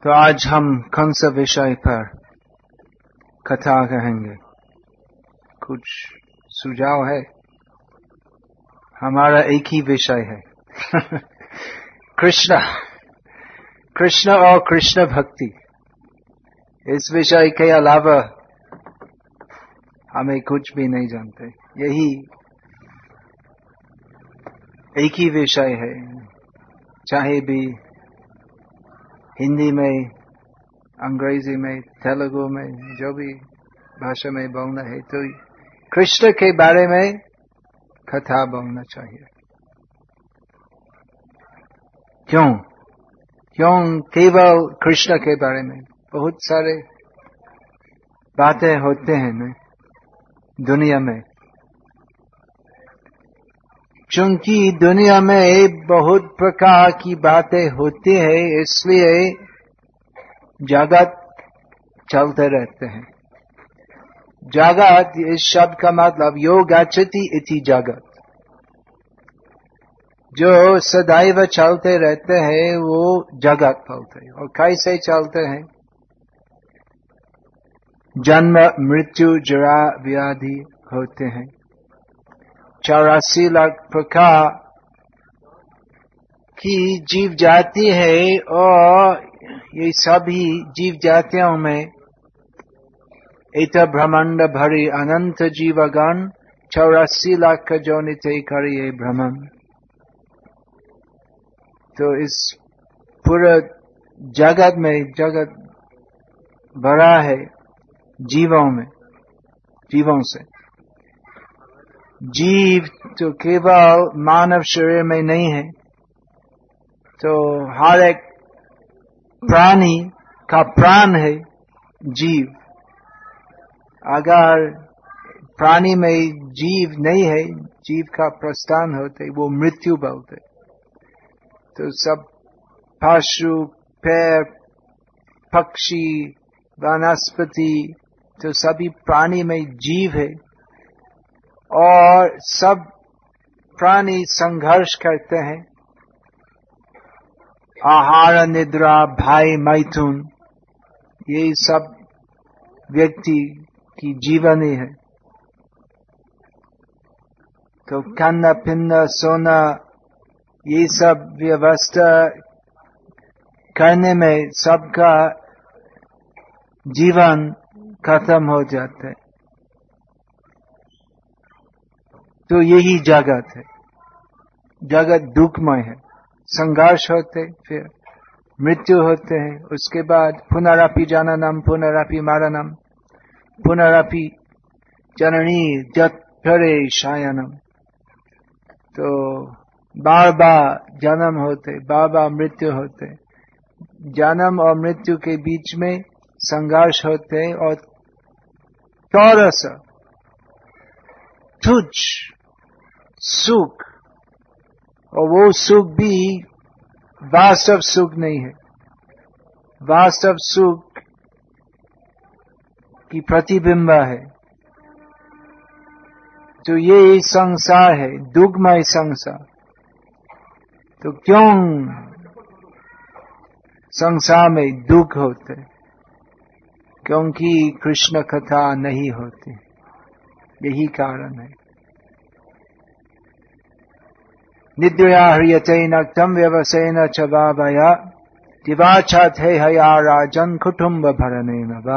तो आज हम कौन सा विषय पर कथा कहेंगे? कुछ सुझाव है? हमारा एक ही विषय है कृष्ण और कृष्ण भक्ति। इस विषय के अलावा हमें कुछ भी नहीं जानते। यही एक ही विषय है, चाहे भी हिंदी में, अंग्रेजी में, तेलुगु में, जो भी भाषा में बोलना है, तो कृष्ण के बारे में कथा बोलना चाहिए। क्यों केवल कृष्ण के बारे में? बहुत सारे बातें होते हैं ना दुनिया में, क्योंकि दुनिया में बहुत प्रकार की बातें होती है, इसलिए जगत चलते रहते हैं। जगत, इस शब्द का मतलब यो गच्छति इति जगत, जो सदैव चलते रहते हैं वो जगत बोलते हैं। और कैसे चलते हैं? जन्म मृत्यु जरा व्याधि होते हैं। 84 लाख प्रकार की जीव जाति है, और ये सभी जीव जातियों में इत ब्रह्मांड भरी अनंत जीवगण 84 लाख जोनिते करिए भ्रमण। तो इस पूरे जगत में, जगत भरा है जीवों से। जीव तो केवल मानव शरीर में नहीं है, तो हर एक प्राणी का प्राण है जीव। अगर प्राणी में जीव नहीं है, जीव का प्रस्थान होते, वो मृत्यु बोलते। तो सब पशु, पेड़, पक्षी, वनस्पति, तो सभी प्राणी में जीव है, और सब प्राणी संघर्ष करते हैं। आहार, निद्रा, भय, मैथुन, ये सब व्यक्ति की जीवनी है। तो खाना पीना सोना, ये सब व्यवस्था करने में सबका जीवन खत्म हो जाता है। तो यही जगत है। जगत दुखमय है, संघर्ष होते, फिर मृत्यु होते हैं, उसके बाद पुनरपि जननम पुनरपि मरणम पुनरपि जननी जठरे शयनम। तो बार बार जन्म होते, बार बार मृत्यु होते। जन्म और मृत्यु के बीच में संघर्ष होते, और थोड़ा सा तुच्छ सुख, और वो सुख भी वास्तव सुख नहीं है। वास्तव सुख की प्रतिबिंब है। तो ये संसार है, दुखमय संसार। तो क्यों संसार में दुख होते? क्योंकि कृष्ण कथा नहीं होती, यही कारण है। निद्रया ह्रियते नक्तम व्यवसेन च वावया दिवाचात है हया राजन कुटुंब भरनेन वा।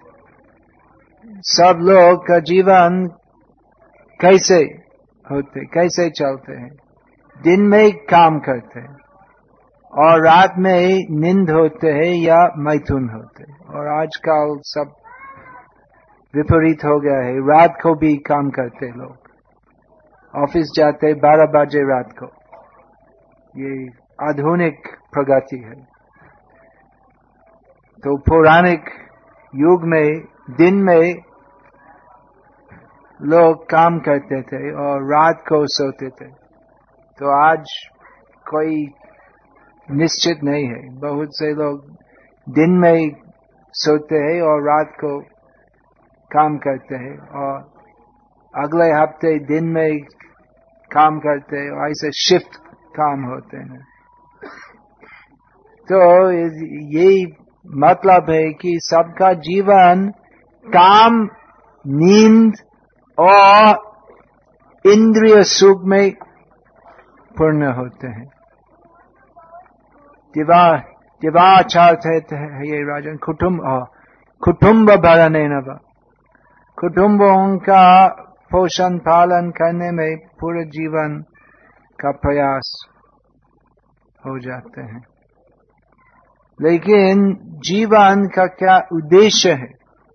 सब लोग का जीवन कैसे होते, कैसे चलते हैं? दिन में काम करते हैं, और रात में नींद होते हैं या मैथुन होते हैं। और आजकल सब विपरीत हो गया है, रात को भी काम करते लोग, ऑफिस जाते 12 बजे रात को। ये आधुनिक प्रगति है। तो पौराणिक युग में दिन में लोग काम करते थे और रात को सोते थे। तो आज कोई निश्चित नहीं है। बहुत से लोग दिन में सोते हैं और रात को काम करते हैं, और अगले हफ्ते दिन में काम करते हैं, और ऐसे शिफ्ट काम होते हैं। तो ये मतलब है कि सबका जीवन काम, नींद और इंद्रिय सुख में पूर्ण होते हैं। दिवाचार कहते हैं ये राजन, कुटुंब भरने नव, कुटुंबों का पोषण पालन करने में पूरे जीवन का प्रयास हो जाते हैं। लेकिन जीवन का क्या उद्देश्य है,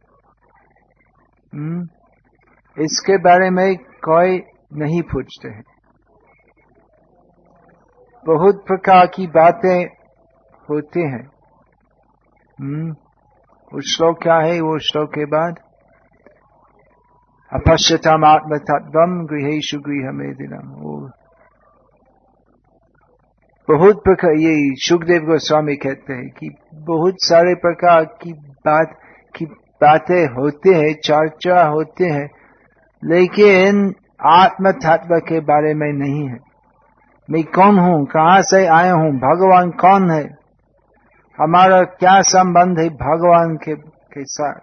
इसके बारे में कोई नहीं पूछते हैं। बहुत प्रकार की बातें होती हैं। वो श्लोक क्या है, वो श्लोक के बाद अपश्यताम आत्म तत्वम गृहेषु गृहमेदिनम, वो बहुत प्रकार, ये सुखदेव गोस्वामी कहते हैं कि बहुत सारे प्रकार की बातें होते हैं, चर्चा होते हैं, लेकिन आत्म तत्व के बारे में नहीं है। मैं कौन हूँ, कहाँ से आया हूँ, भगवान कौन है, हमारा क्या संबंध है भगवान के साथ।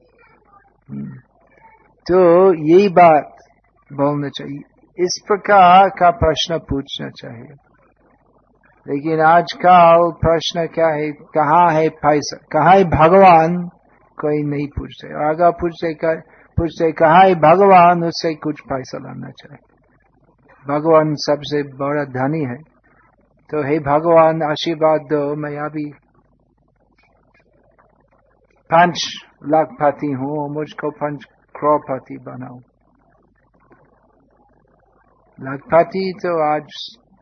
तो यही बात बोलना चाहिए, इस प्रकार का प्रश्न पूछना चाहिए। लेकिन आजकल प्रश्न क्या है, कहाँ है पैसा, कहाँ है भगवान, कोई नहीं पूछते। अगर पूछते कहाँ है भगवान, उससे कुछ पैसा लाना चाहिए। भगवान सबसे बड़ा धनी है, तो हे भगवान आशीर्वाद दो, मैं अभी 5 लाखपति हूँ, मुझको 5 करोड़पति बनाओ। लाखपति तो आज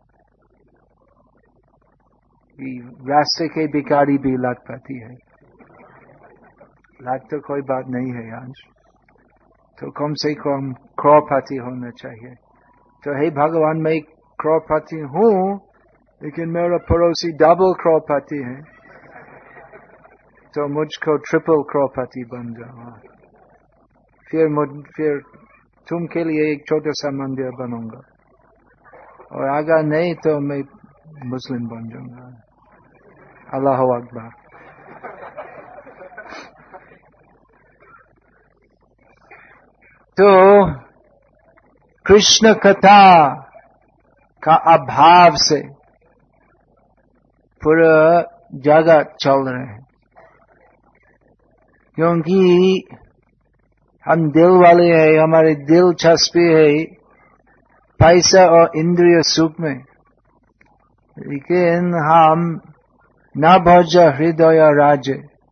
रास्ते के भिखारी भी लाखपति है, लाख तो कोई बात नहीं है आज, तो कम से कम करोड़पति होना चाहिए। तो हे भगवान मैं करोड़पति हूँ, लेकिन मेरा पड़ोसी डबल करोड़पति है, तो मुझको ट्रिपल करोड़पति बन जाओ। फिर तुम के लिए एक छोटा सा मंदिर बनूंगा, और अगर नहीं तो मैं मुस्लिम बन जाऊंगा। अल्लाह अकबर। तो कृष्ण कथा का अभाव से पूरा जगत चल रहे हैं, क्योंकि हम दिल वाले हैं, हमारे दिलचस्पी है पैसा और इंद्रिय सुख में, लेकिन हम न भज हृदय राज,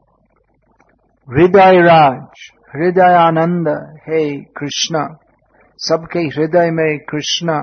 हृदय राज, हृदय आनंद है कृष्ण, सबके हृदय में कृष्ण।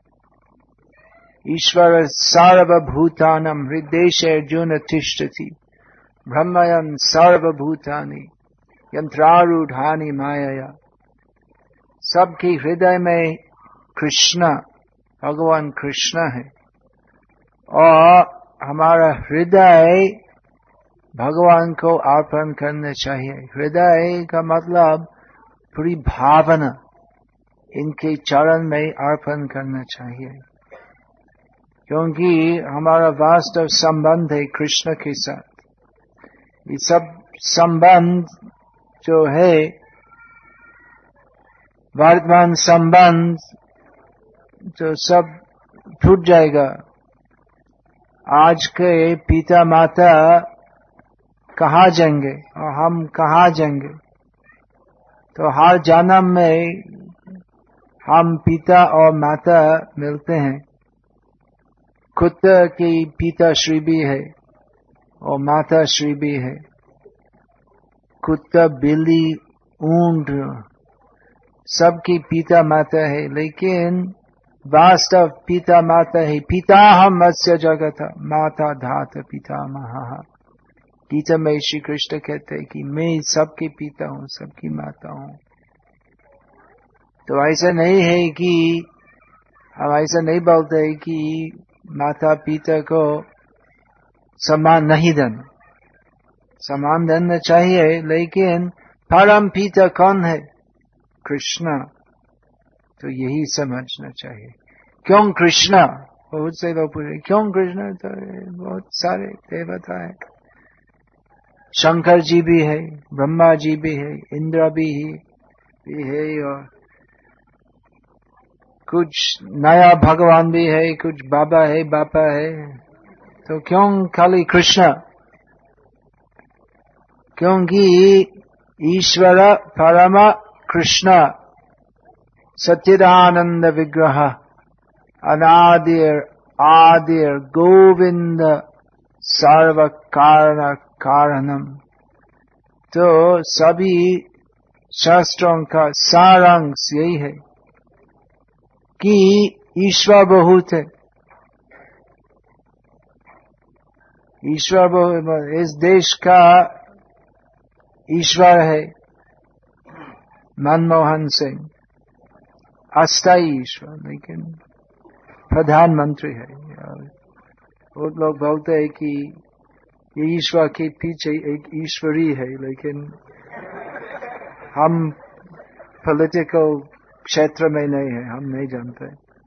ईश्वर सर्वभूतानां हृदयेषु अर्जुन तिष्ठति, ब्रह्मयन् सर्वभूतानि यंत्रारूढ़ानि मायया। सबके हृदय में कृष्ण, भगवान कृष्ण है, और हमारा हृदय भगवान को अर्पण करना चाहिए। हृदय का मतलब पूरी भावना इनके चरण में अर्पण करना चाहिए, क्योंकि हमारा वास्तव संबंध है कृष्ण के साथ। ये सब संबंध जो है, वर्तमान संबंध जो सब टूट जाएगा। आज के पिता माता कहाँ जाएंगे और हम कहाँ जाएंगे, तो हर जन्म में हम पिता और माता मिलते हैं। कुत्ता की पिता श्री भी है और माता श्री भी है। कुत्ता, बिल्ली, ऊंट सबकी पिता माता है, लेकिन वास्तव पिता माता है। पिता हम मत्स्य जगत माता धात पिता महा। गीता में श्री कृष्ण कहते हैं कि मैं सबके पिता हूँ, सबकी माता हूँ। तो ऐसा नहीं है कि हम ऐसा नहीं बोलते कि माता पिता को सम्मान नहीं देना, सम्मान देना चाहिए, लेकिन परम पिता कौन है? कृष्ण। तो यही समझना चाहिए। क्यों कृष्ण? बहुत से लोग पूछे क्यों कृष्ण? तो बहुत सारे देवता है, शंकर जी भी है, ब्रह्मा जी भी है, इंद्र भी है और कुछ नया भगवान भी है, कुछ बाबा है। तो क्यों खाली कृष्ण? क्योंकि ईश्वर परम कृष्ण सच्चिदानंद विग्रह अनादिर आदिर गोविंद सर्व कारण कारणम। तो सभी शास्त्रों का सारांश यही है कि ईश्वर बहुत है। ईश्वर बहुत, इस देश का ईश्वर है मनमोहन सिंह, अस्थायी ईश्वर, लेकिन प्रधानमंत्री है। बहुत लोग बोलते हैं कि ये ईश्वर के पीछे एक ईश्वरी है, लेकिन हम पॉलिटिकल क्षेत्र में नहीं है, हम नहीं जानते।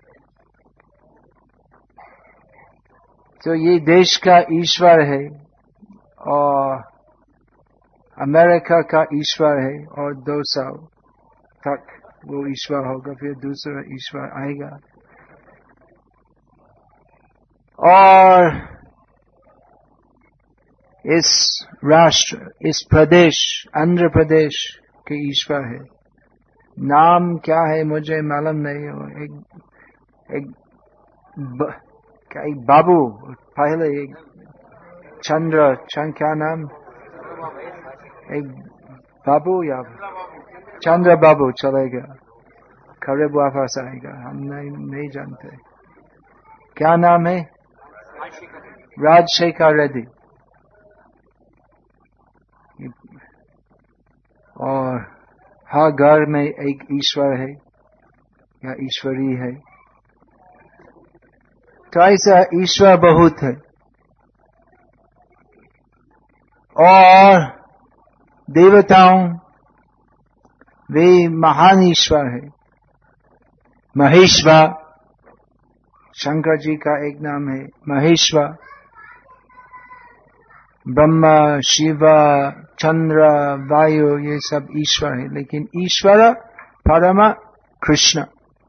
तो ये देश का ईश्वर है और अमेरिका का ईश्वर है, और 2 साल तक वो ईश्वर होगा, फिर दूसरा ईश्वर आएगा। और इस राष्ट्र, इस प्रदेश, आंध्र प्रदेश के ईश्वर है। नाम क्या है मुझे मालूम नहीं हो। एक बाबू, पहले एक चंद्र क्या नाम, एक बाबू या चंद्र बाबू चलेगा, करीब वापस आएगा, हम नहीं जानते क्या नाम है। राजशेखर रेड्डी। और हर घर में एक ईश्वर है या ईश्वरी है। तो ऐसा ईश्वर बहुत है। और देवताओं, वे महान ईश्वर है। महेश्वर, शंकर जी का एक नाम है महेश्वर। ब्रह्मा, शिव, चंद्र, वायु, ये सब ईश्वर है। लेकिन ईश्वर परम कृष्ण।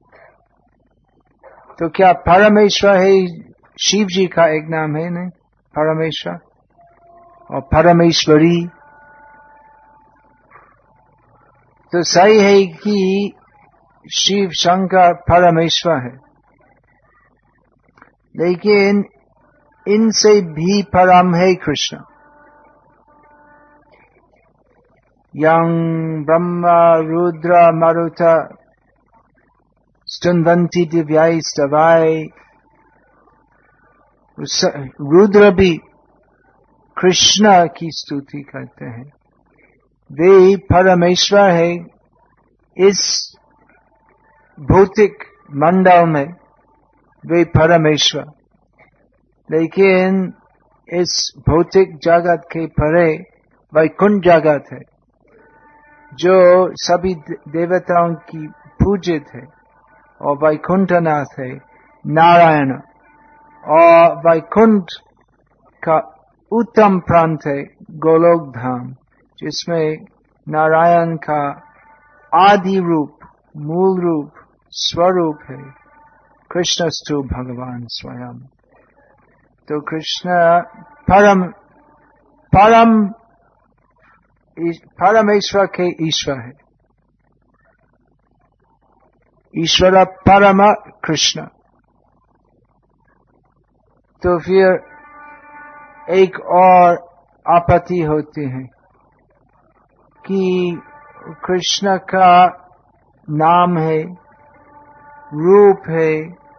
तो क्या परमेश्वर है? शिव जी का एक नाम है नहीं, परमेश्वर और परमेश्वरी। तो सही है कि शिव शंकर परमेश्वर है, लेकिन इनसे भी परम है कृष्ण। यं ब्रह्मा रुद्र मरुत स्तुन्वन्ति दिव्यैस्तवाय। रुद्र भी कृष्ण की स्तुति करते हैं। वे परमेश्वर है इस भौतिक मंडल में, वे परमेश्वर। लेकिन इस भौतिक जगत के परे वैकुंठ जगत है, जो सभी देवताओं की पूजित है, और वैकुंठनाथ है नारायण। और वैकुंठ का उत्तम प्रांत है गोलोक धाम, जिसमें नारायण का आदि रूप, मूल रूप, स्वरूप है कृष्णस्तु भगवान स्वयं। तो कृष्ण परमेश्वर के ईश्वर है। ईश्वर परम कृष्ण। तो फिर एक और आपत्ति होती है कि कृष्ण का नाम है, रूप है,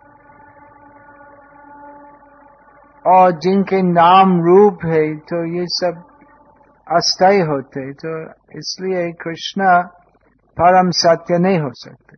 और जिनके नाम रूप है तो ये सब अस्थायी होते, तो इसलिए कृष्ण परम सत्य नहीं हो सकते।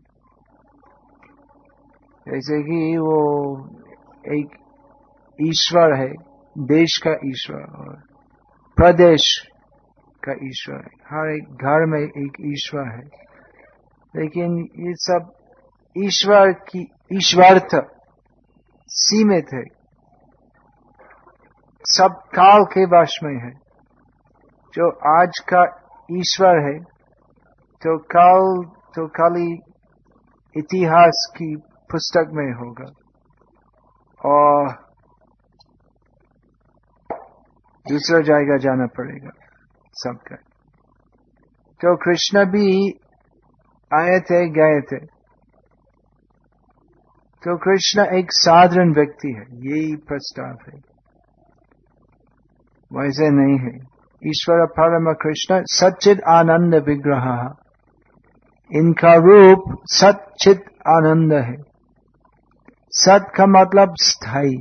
जैसे कि वो एक ईश्वर है, देश का ईश्वर और प्रदेश का ईश्वर है, हर एक घर में एक ईश्वर है। लेकिन ये सब ईश्वर की ईश्वरता सीमित है, सब काल के वश में है। जो आज का ईश्वर है तो कल तो खाली इतिहास की पुस्तक में होगा और दूसरा जगह जाना पड़ेगा सबका। तो कृष्ण भी आए थे गए थे। तो कृष्ण एक साधारण व्यक्ति है, यही प्रस्ताव है, वैसे नहीं है। ईश्वर परम कृष्ण सच्चिद आनंद विग्रह, इनका रूप सच्चिद आनंद है। सत का मतलब स्थायी,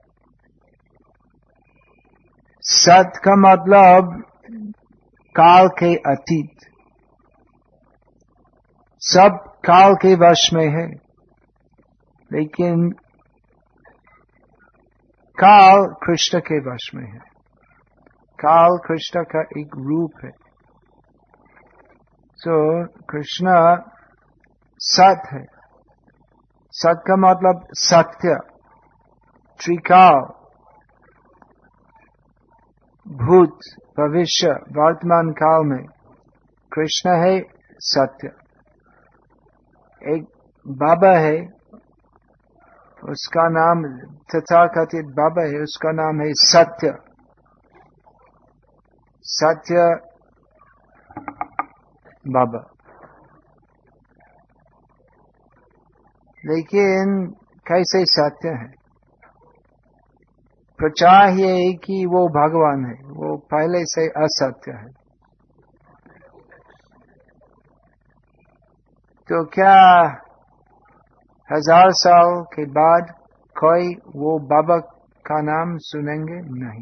सत का मतलब काल के अतीत, सब काल के वश में है, लेकिन काल कृष्ण के वश में है। काल कृष्ण का एक रूप है। तो कृष्ण सत है। सत का मतलब सत्य, त्रिकाल, भूत, भविष्य, वर्तमान काल में कृष्ण है सत्य। एक बाबा है, उसका नाम तथाकथित बाबा है, उसका नाम है सत्य। सत्य बाबा। लेकिन कैसे सत्य है? प्रचार ये है कि वो भगवान है, वो पहले से असत्य है। तो क्या 1000 साल के बाद कोई वो बाबा का नाम सुनेंगे? नहीं।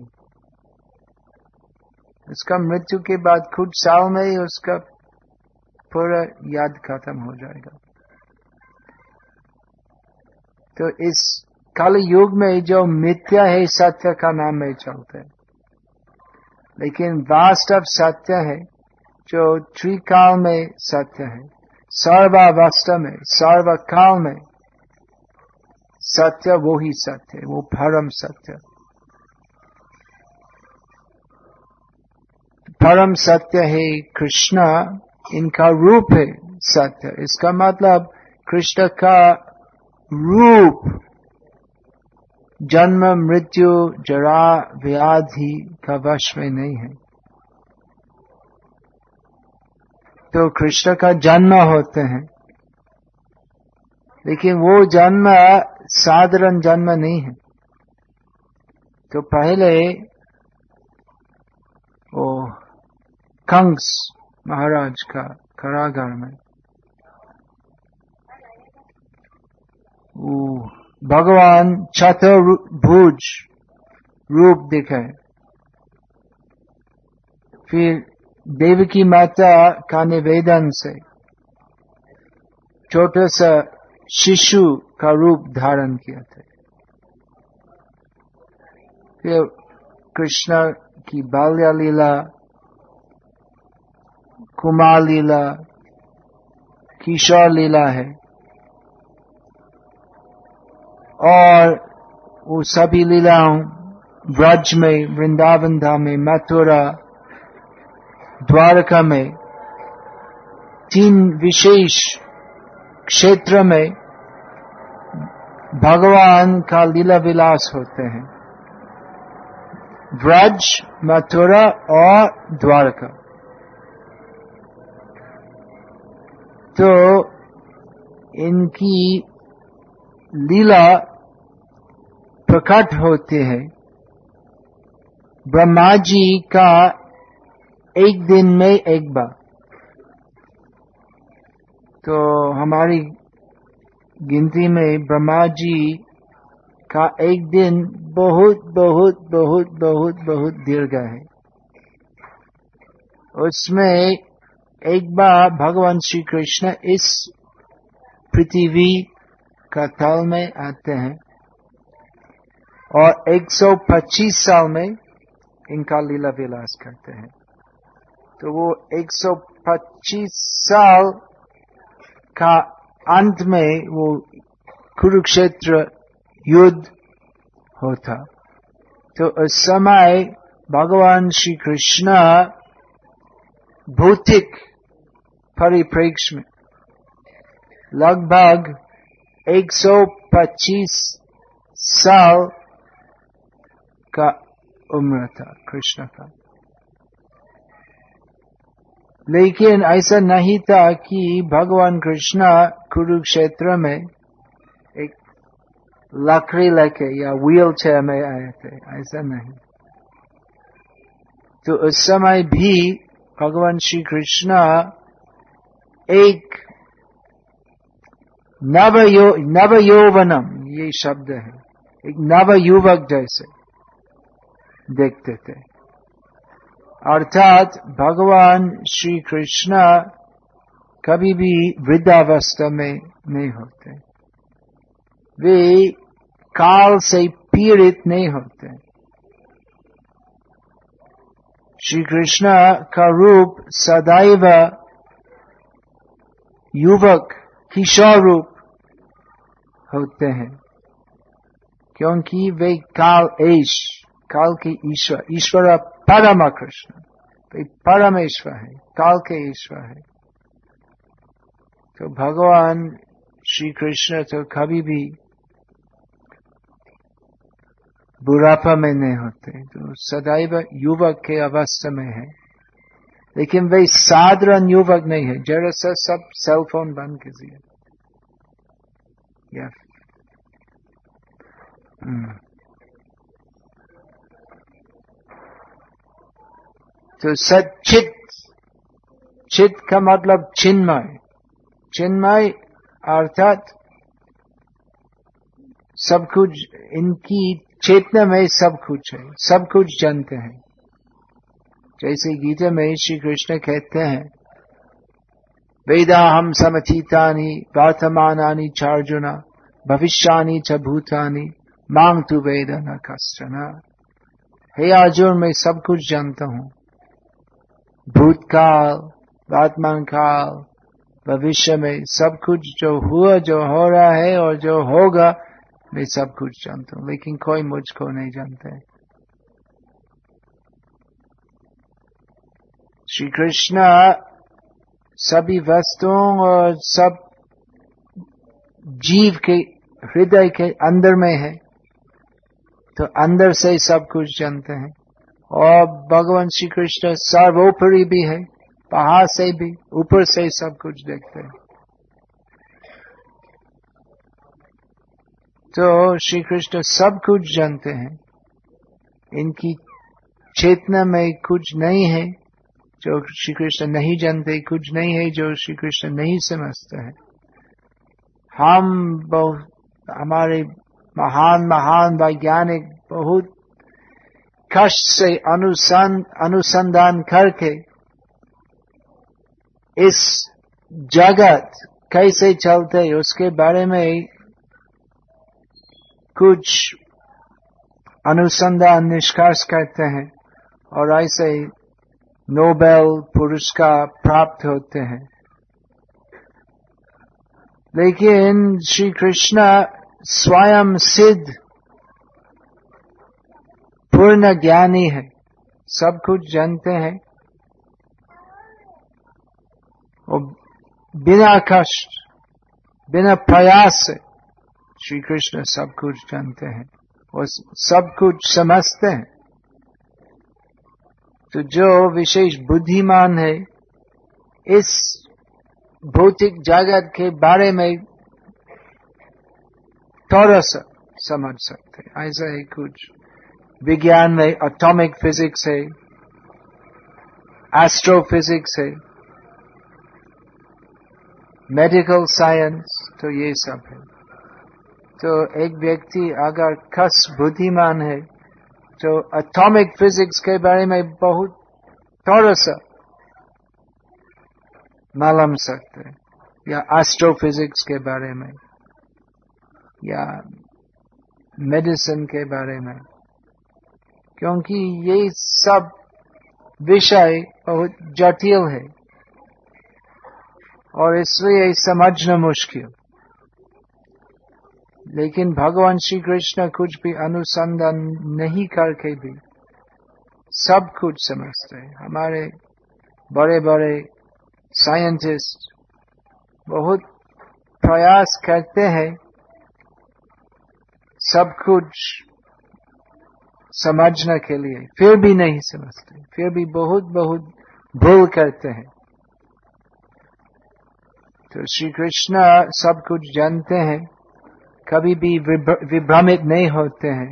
उसका मृत्यु के बाद कुछ साल में ही उसका पूरा याद खत्म हो जाएगा। तो इस कल युग में जो मिथ्या है सत्य का नाम में चलते हैं, लेकिन वास्तव सत्य है जो त्रिकाल में सत्य है, सर्वावस्था में, सर्वकाल में सत्य, वो ही सत्य है, वो परम सत्य। परम सत्य है कृष्ण, इनका रूप है सत्य। इसका मतलब कृष्ण का रूप जन्म, मृत्यु, जरा, व्याधि का वश में नहीं है। तो कृष्ण का जन्म होते हैं, लेकिन वो जन्म साधारण जन्म नहीं है। तो पहले वो कंस महाराज का कारागार में वो भगवान चतुर्भुज रूप दिखाए। फिर देवकी माता का निवेदन से छोटा सा शिशु का रूप धारण किया था। फिर कृष्ण की बाल्य लीला, कुमार लीला, किशोर लीला है, और वो सभी लीलाओं ब्रज में, वृंदावन धाम में, मथुरा, द्वारका में, 3 विशेष क्षेत्र में भगवान का लीला विलास होते हैं, ब्रज, मथुरा और द्वारका। तो इनकी लीला प्रकट होते हैं ब्रह्मा जी का एक दिन में एक बार। तो हमारी गिनती में ब्रह्मा जी का एक दिन बहुत बहुत बहुत बहुत बहुत दीर्घ है। उसमें एक बार भगवान श्री कृष्ण इस पृथ्वी का तल में आते हैं और 125 साल में इनका लीला विलास करते हैं। तो वो 125 साल का अंत में वो कुरुक्षेत्र युद्ध होता। तो उस समय भगवान श्री कृष्ण भौतिक परिप्रेक्ष्य में लगभग 125 साल का उम्र था कृष्ण का। लेकिन ऐसा नहीं था कि भगवान कृष्ण कुरुक्षेत्र में एक लकड़ी लेके या व्हील चेयर में आए थे, ऐसा नहीं। तो उस समय भी भगवान श्री कृष्ण एक नव यौवनम, ये शब्द है, एक नव युवक जैसे देखते थे। अर्थात भगवान श्री कृष्ण कभी भी वृद्धावस्था में नहीं होते, वे काल से पीड़ित नहीं होते। श्री कृष्ण का रूप सदैव युवक किशोर रूप होते हैं, क्योंकि वे काल के ईश्वर परम कृष्ण, वे परमेश्वर है, काल के ईश्वर है। तो भगवान श्री कृष्ण तो कभी भी बुढ़ापा में नहीं होते, तो सदैव युवक के अवस्था में है। लेकिन वे साधारण युवक नहीं है, जरा सा सब सेल फोन बंद कीजिए। तो सच्चित, चित का मतलब चिन्मय, चिन्मय अर्थात सब कुछ, इनकी चेतना में सब कुछ है, सब कुछ जानते हैं। जैसे गीता में श्री कृष्ण कहते हैं, वेदाहम समतीतानि वर्तमानानि चार्जुन भविष्यानि च भूतानि मां तु वेद न कश्चन। हे अर्जुन, मैं सब कुछ जानता हूँ, भूतकाल, वर्तमान काल, भविष्य में सब कुछ जो हुआ, जो हो रहा है और जो होगा, मैं सब कुछ जानता हूँ, लेकिन कोई मुझको नहीं जानता है। श्री कृष्ण सभी वस्तुओं और सब जीव के हृदय के अंदर में है, तो अंदर से सब कुछ जानते हैं। और भगवान श्री कृष्ण सर्वोपरि भी है, बाहर से भी, ऊपर से सब कुछ देखते हैं। तो श्री कृष्ण सब कुछ जानते हैं, इनकी चेतना में कुछ नहीं है जो श्री कृष्ण नहीं जानते, कुछ नहीं है जो श्री कृष्ण नहीं समझते हैं। हम बहुत, हमारे महान महान वैज्ञानिक बहुत कष्ट से अनुसंधान करके इस जगत कैसे चलते उसके बारे में कुछ अनुसंधान निष्कर्ष करते हैं, और ऐसे नोबेल पुरस्कार प्राप्त होते हैं। लेकिन श्री कृष्ण स्वयं सिद्ध पूर्ण ज्ञानी है, सब कुछ जानते हैं, और बिना कष्ट, बिना प्रयास से श्री कृष्ण सब कुछ जानते हैं और सब कुछ समझते हैं। तो जो विशेष बुद्धिमान है, इस भौतिक जगत के बारे में थोड़ा सा समझ सकते हैं। ऐसा ही कुछ विज्ञान में एटॉमिक फिजिक्स है, एस्ट्रोफिजिक्स है, मेडिकल साइंस, तो ये सब है। तो एक व्यक्ति अगर खास बुद्धिमान है तो एटॉमिक फिजिक्स के बारे में बहुत थोड़ा सा मालूम सकते हैं, या एस्ट्रोफिजिक्स के बारे में, या मेडिसिन के बारे में, क्योंकि ये सब विषय बहुत जटिल है और इसलिए समझना मुश्किल। लेकिन भगवान श्री कृष्ण कुछ भी अनुसंधान नहीं करके भी सब कुछ समझते हैं। हमारे बड़े बड़े साइंटिस्ट बहुत प्रयास करते हैं सब कुछ समझने के लिए, फिर भी नहीं समझते, फिर भी बहुत बहुत भूल करते हैं। तो श्री कृष्ण सब कुछ जानते हैं, कभी भी विभ्रमित नहीं होते हैं,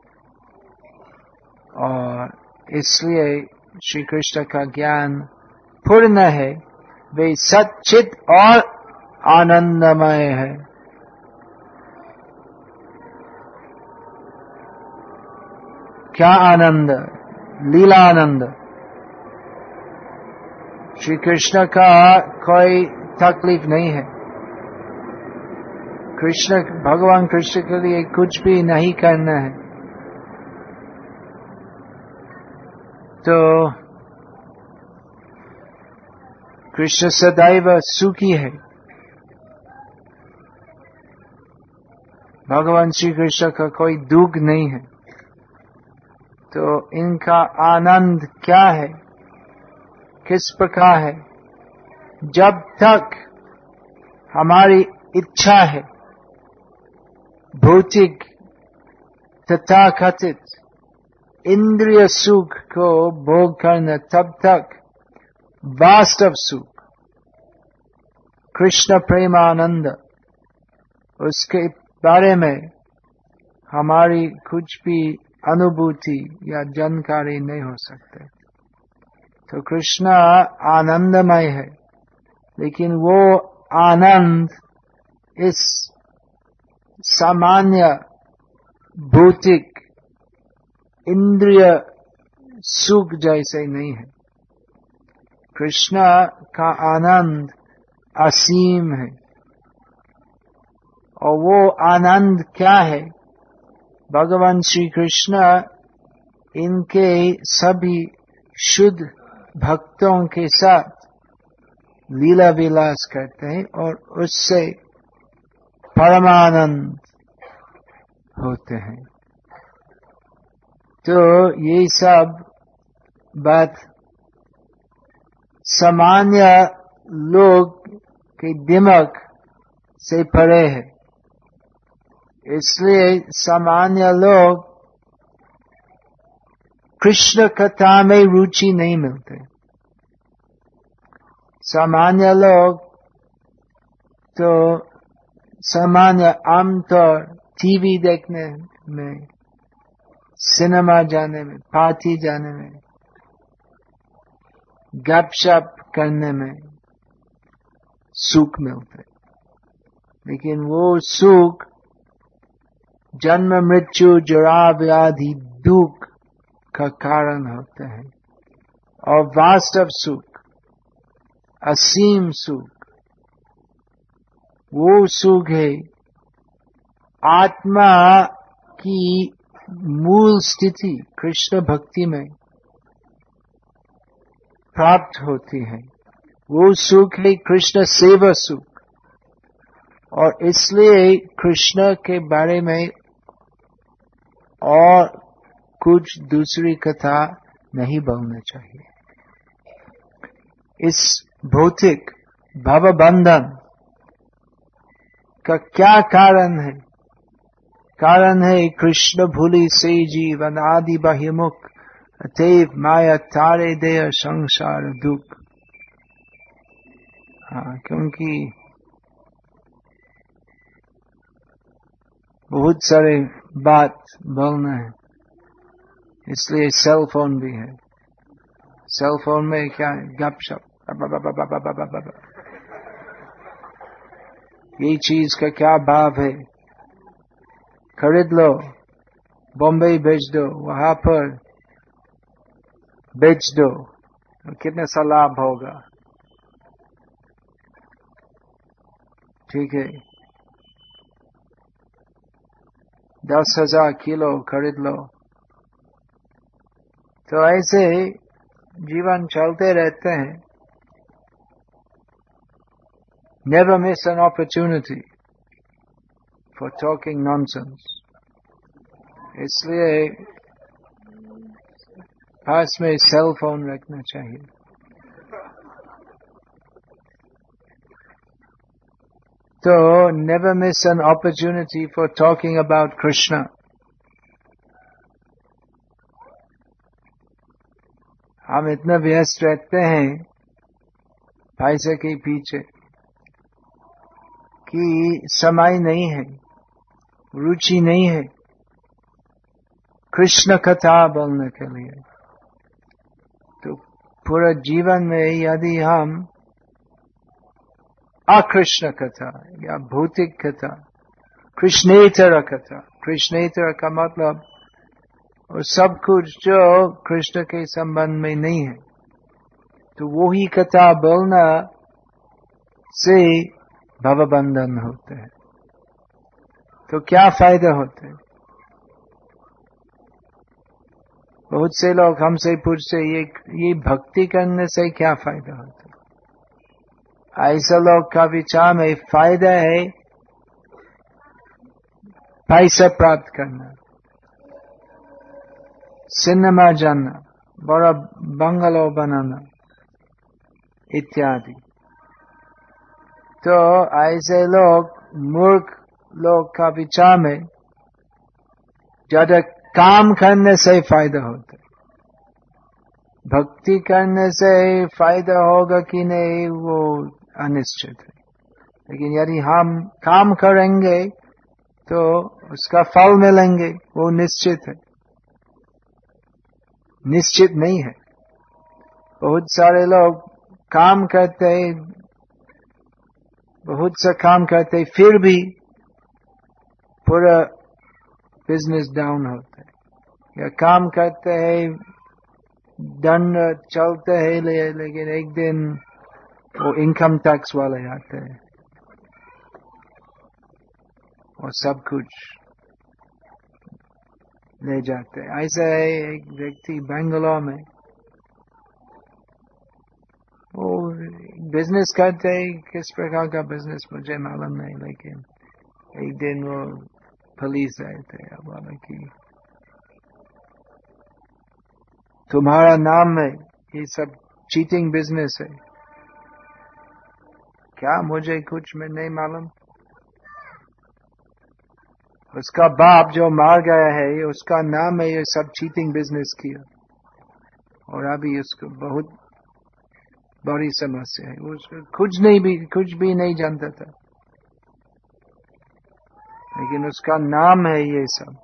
और इसलिए श्री कृष्ण का ज्ञान पूर्ण है। वे सच्चित और आनंदमय है। क्या आनंद? लीला आनंद। श्री कृष्ण का कोई तकलीफ नहीं है। भगवान कृष्ण के लिए कुछ भी नहीं करना है। तो कृष्ण सदैव सुखी है। भगवान श्री कृष्ण का कोई दुख नहीं है। तो इनका आनंद क्या है, किस प्रकार है? जब तक हमारी इच्छा है भौतिक तथाकथित इंद्रिय सुख को भोग करना, तब तक वास्तव सुख कृष्ण प्रेमानंद, उसके बारे में हमारी कुछ भी अनुभूति या जानकारी नहीं हो सकते। तो कृष्ण आनंदमय है, लेकिन वो आनंद इस सामान्य भौतिक इंद्रिय सुख जैसे नहीं है। कृष्ण का आनंद असीम है। और वो आनंद क्या है? भगवान श्री कृष्ण इनके सभी शुद्ध भक्तों के साथ लीला विलास करते हैं और उससे परमानंद होते हैं। तो ये सब बात सामान्य लोग के दिमाग से परे है। इसलिए सामान्य लोग कृष्ण कथा में रुचि नहीं मिलते। सामान्य लोग तो सामान्य आमतौर टीवी देखने में, सिनेमा जाने में, पार्टी जाने में, गपशप करने में सुख मिलते। लेकिन वो सुख जन्म मृत्यु जरा व्याधि दुख का कारण होते हैं। और वास्तव सुख, असीम सुख, वो सुख है आत्मा की मूल स्थिति कृष्ण भक्ति में प्राप्त होती है। वो सुख है कृष्ण सेवा सुख। और इसलिए कृष्ण के बारे में और कुछ दूसरी कथा नहीं बोलना चाहिए। इस भौतिक भवबंधन का क्या कारण है? कारण है कृष्ण भूलि से जीवन आदि बहिमुख, अतएव माया तारे दे संसार दुख। हाँ, क्योंकि बहुत सारे बात बोलना है, इसलिए सेल फोन भी है। सेल फोन में क्या गपशप, ये चीज का क्या भाव है, खरीद लो, बॉम्बे भेज दो, वहां पर बेच दो, कितने सा लाभ होगा। ठीक है, 10,000 किलो खरीद लो। तो ऐसे जीवन चलते रहते हैं। Never miss an opportunity for talking nonsense. इसलिए पास में सेल फोन रखना चाहिए। तो never miss an opportunity for talking about Krishna. हम इतना व्यस्त रहते हैं पैसे के पीछे कि समय नहीं है, रुचि नहीं है कृष्ण कथा बोलने के लिए। तो पूरा जीवन में यदि हम अकृष्ण कथा या भौतिक कथा, कृष्णेतर कथा, कृष्णेतर का मतलब और सब कुछ जो कृष्ण के संबंध में नहीं है, तो वो ही कथा बोलना से भवबंधन होते हैं। तो क्या फायदा होते हैं? बहुत से लोग हमसे पूछते ये भक्ति करने से क्या फायदा होता है? ऐसा लोग का विचार में फायदा है पैसा प्राप्त करना, सिनेमा जाना, बड़ा बंगलो बनाना इत्यादि। तो ऐसे लोग मूर्ख लोग का विचार में ज्यादा काम करने से फायदा होता है। भक्ति करने से फायदा होगा कि नहीं वो अनिश्चित है, लेकिन यदि हम काम करेंगे तो उसका फल मिलेंगे, वो निश्चित है। निश्चित नहीं है। बहुत सारे लोग काम करते, बहुत सा काम करते, फिर भी पूरा बिजनेस डाउन होता है, या काम करते हैं दंड चलते हैं लेकिन एक दिन वो इनकम टैक्स वाले आते हैं और सब कुछ ले जाते हैं। ऐसा है एक व्यक्ति बेंगलोर में, वो बिजनेस करते हैं, किस प्रकार का बिजनेस मुझे मालूम नहीं, लेकिन एक दिन वो पुलिस आए थे, अब बोला कि तुम्हारा नाम में ये सब चीटिंग बिजनेस है क्या? मुझे कुछ में नहीं मालूम। उसका बाप जो मार गया है उसका नाम है ये सब चीटिंग बिजनेस किया, और अभी उसको बहुत बड़ी समस्या है। उसको कुछ भी नहीं जानता था, लेकिन उसका नाम है ये सब।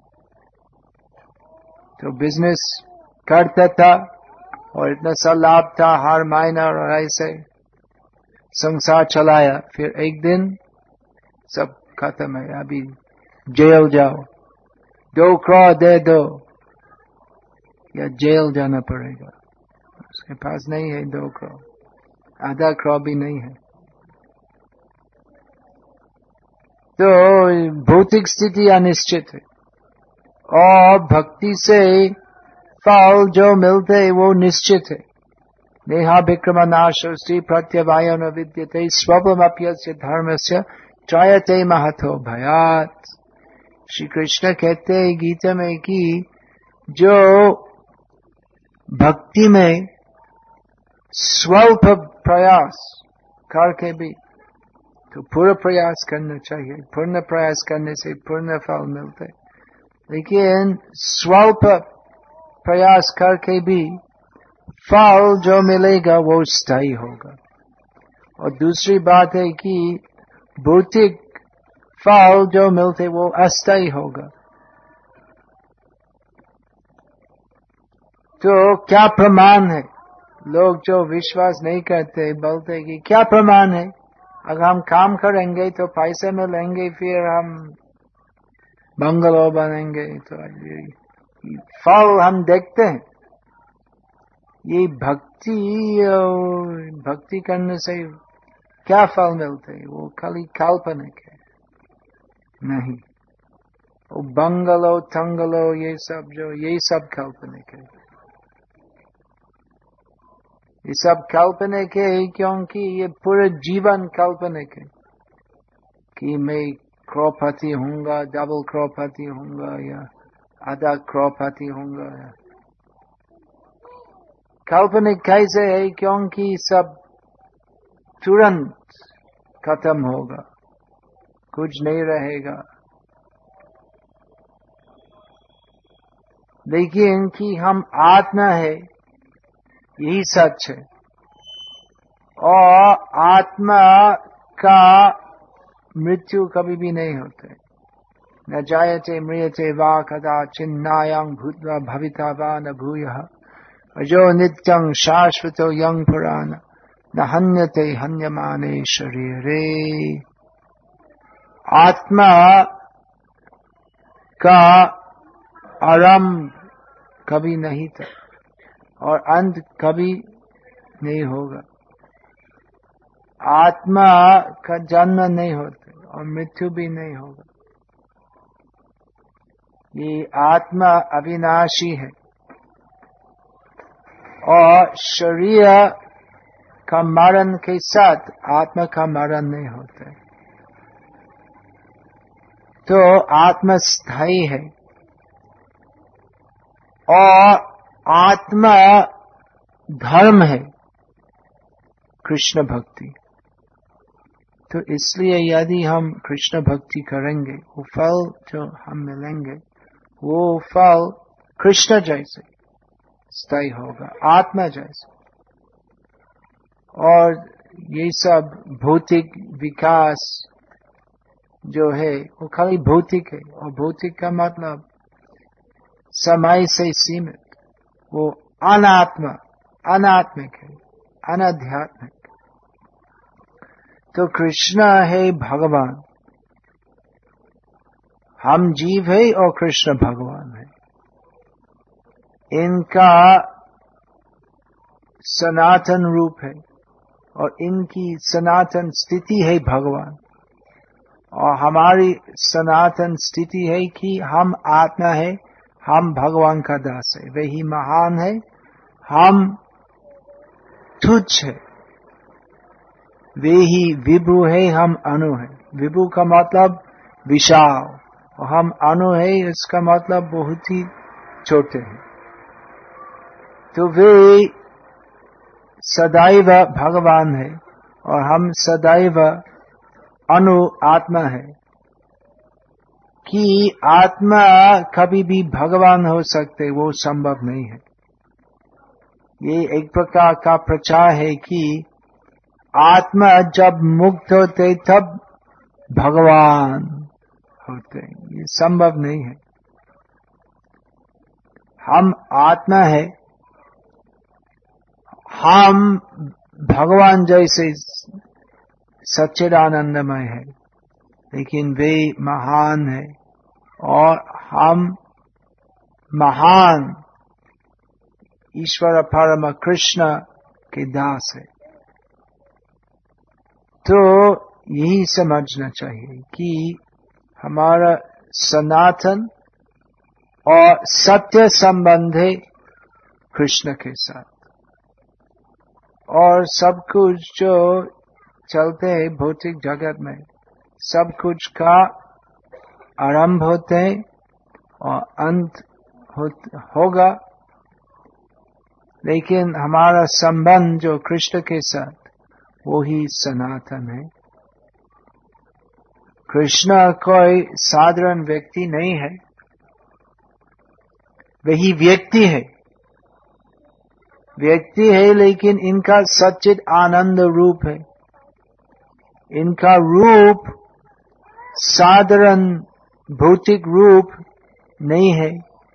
तो बिजनेस करता था और इतना सा लाभ था हर महीना, और ऐसे संसार चलाया। फिर एक दिन सब खत्म है, अभी जेल जाओ, 2 करोड़ दे दो या जेल जाना पड़ेगा। उसके पास नहीं है 2 करोड़, आधा करोड़ भी नहीं है। तो भौतिक स्थिति अनिश्चित है, और भक्ति से फल जो मिलते वो निश्चित है। नेहा विक्रमनाशोस्ति प्रत्यवाय न विद्यते स्वप्नमप्यस्य धर्मस्य त्रयते महतो भयात्। श्री कृष्ण कहते हैं गीता में कि जो भक्ति में स्वल्प प्रयास करके भी, तो पूरा प्रयास करना चाहिए, पूर्ण प्रयास करने से पूर्ण फल मिलते, लेकिन स्वल्प प्रयास करके भी फल जो मिलेगा वो स्थायी होगा। और दूसरी बात है कि भौतिक फल जो मिलते वो अस्थायी होगा। तो क्या प्रमाण है? लोग जो विश्वास नहीं करते बोलते कि क्या प्रमाण है, अगर हम काम करेंगे तो पैसे मिलेंगे, फिर हम बंगलो बनेंगे। तो फल हम देखते हैं। ये भक्ति करने से क्या फल मिलते हैं? वो खाली काल्पनिक है, नहीं। वो बंगलो थंगलो ये सब काल्पनिक है। ये सब काल्पनिक है क्योंकि ये पूरा जीवन काल्पनिक है कि मैं करोड़पति हूँगा, डबल करोड़पति हूँगा या आधा करोड़पति हूँगा। काल्पनिक कैसे है? क्योंकि सब तुरंत खत्म होगा, कुछ नहीं रहेगा। लेकिन कि हम आत्मा है यही सच है, और आत्मा का मृत्यु कभी भी नहीं होते। न जायते म्रियते वा कदाचिन्नायं भूत्वा भविता वा न भूयः अजो नित्यं शाश्वतो यं पुराण न हन्यते हन्यमाने शरीरे। आत्मा का आरंभ कभी नहीं था और अंत कभी नहीं होगा। आत्मा का जन्म नहीं होता और मृत्यु भी नहीं होगा। ये आत्मा अविनाशी है और शरीर का मरण के साथ आत्मा का मरण नहीं होता है। तो आत्मा स्थायी है और आत्मा धर्म है कृष्ण भक्ति। तो इसलिए यदि हम कृष्ण भक्ति करेंगे, वो फल जो हम मिलेंगे वो फल कृष्ण जैसे स्थायी होगा, आत्मा जैसे। और ये सब भौतिक विकास जो है वो खाली भौतिक है, और भौतिक का मतलब समय से सीमित, वो अनात्मिक है, अनाध्यात्मिक। तो कृष्ण है भगवान, हम जीव है और कृष्ण भगवान है। इनका सनातन रूप है और इनकी सनातन स्थिति है भगवान, और हमारी सनातन स्थिति है कि हम आत्मा है, हम भगवान का दास है। वही महान है, हम तुच्छ है। वे ही विभु है, हम अणु है। विभु का मतलब विशाल, और हम अणु है, इसका मतलब बहुत ही छोटे हैं। तो वे सदैव भगवान है और हम सदैव अणु आत्मा है। कि आत्मा कभी भी भगवान हो सकते, वो संभव नहीं है। ये एक प्रकार का प्रचार है कि आत्मा जब मुक्त होते तब भगवान होते, ये संभव नहीं है। हम आत्मा है, हम भगवान जैसे सच्चिदानंदमय है, लेकिन वे महान है और हम महान ईश्वर परम कृष्ण के दास है। तो यही समझना चाहिए कि हमारा सनातन और सत्य संबंध है कृष्ण के साथ, और सब कुछ जो चलते हैं भौतिक जगत में, सब कुछ का आरंभ होते हैं और अंत होगा, लेकिन हमारा संबंध जो कृष्ण के साथ वो ही सनातन है। कृष्ण कोई साधारण व्यक्ति नहीं है, वही व्यक्ति है। व्यक्ति है लेकिन इनका सच्चिद आनंद रूप है। इनका रूप साधारण भौतिक रूप नहीं है।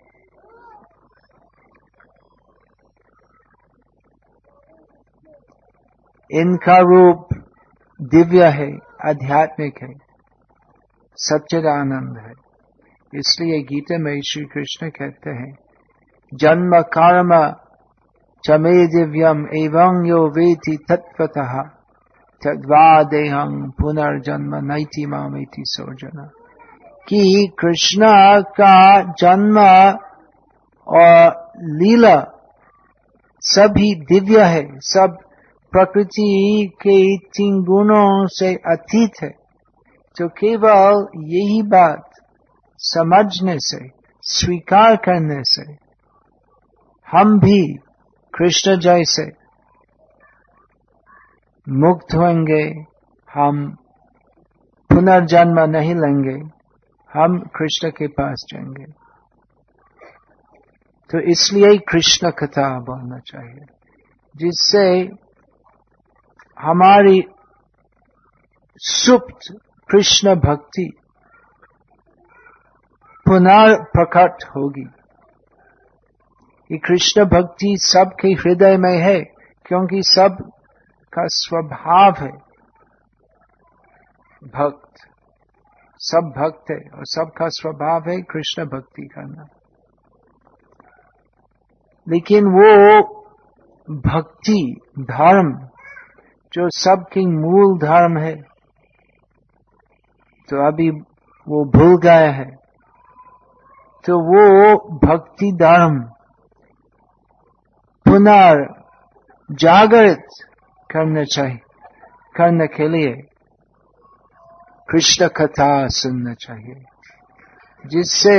इनका रूप दिव्य है, आध्यात्मिक है, सच्चिद आनंद है। इसलिए गीता में श्री कृष्ण कहते हैं, जन्म कर्म च मे दिव्यम एवं यो वेति तत्त्वतः तद्वा देहं पुनर्जन्म नैति मामेति सोजना। कि कृष्ण का जन्म और लीला सभी दिव्य है, सब प्रकृति के 3 गुणों से अतीत है। तो केवल यही बात समझने से, स्वीकार करने से हम भी कृष्ण जैसे मुक्त होंगे, हम पुनर्जन्म नहीं लेंगे, हम कृष्ण के पास जाएंगे। तो इसलिए कृष्ण कथा बोलना चाहिए, जिससे हमारी सुप्त कृष्ण भक्ति पुनः प्रकट होगी। ये कृष्ण भक्ति सबके हृदय में है, क्योंकि सब का स्वभाव है भक्त, सब भक्त है और सबका स्वभाव है कृष्ण भक्ति करना। लेकिन वो भक्ति धर्म जो सबके मूल धर्म है, तो अभी वो भूल गए हैं। तो वो भक्ति धर्म पुनः जागृत करना चाहिए, करने के लिए कृष्ण कथा सुनना चाहिए, जिससे